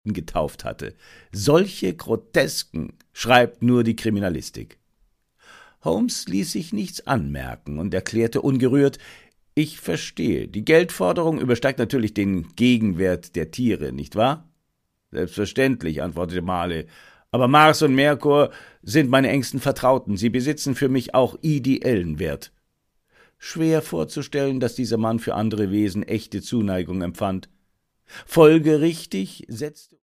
getauft hatte. Solche Grotesken schreibt nur die Kriminalistik. Holmes ließ sich nichts anmerken und erklärte ungerührt: »Ich verstehe, die Geldforderung übersteigt natürlich den Gegenwert der Tiere, nicht wahr?« »Selbstverständlich«, antwortete Marley, »aber Mars und Merkur sind meine engsten Vertrauten. Sie besitzen für mich auch ideellen Wert.« Schwer vorzustellen, dass dieser Mann für andere Wesen echte Zuneigung empfand. Folgerichtig setzte